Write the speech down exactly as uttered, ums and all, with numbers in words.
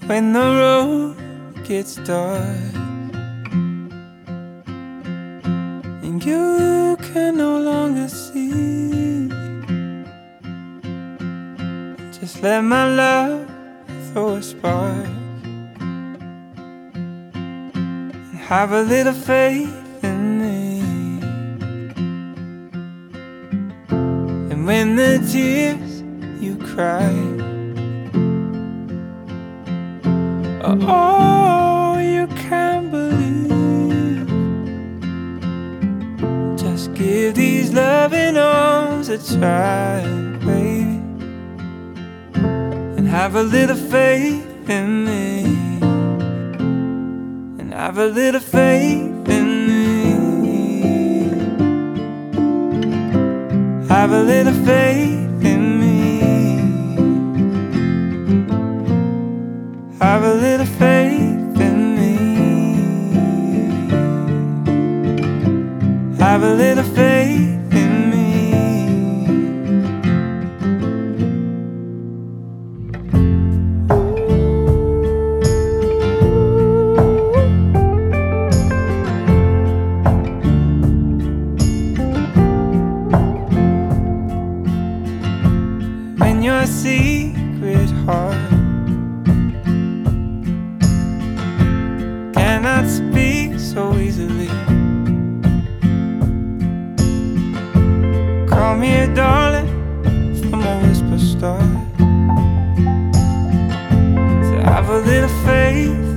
when the road gets dark and you can no longer see, just let my love throw a spark and have a little faith in me. And when the tears you cry are all you can believe, just give these loving arms a try, baby, and have a little faith in me, and have a little faith in me, have a little faith in me, have a little faith in me, have a little faith in me. When your secret heart cannot speak so easily, call me a darling from a whisper start, to have a little faith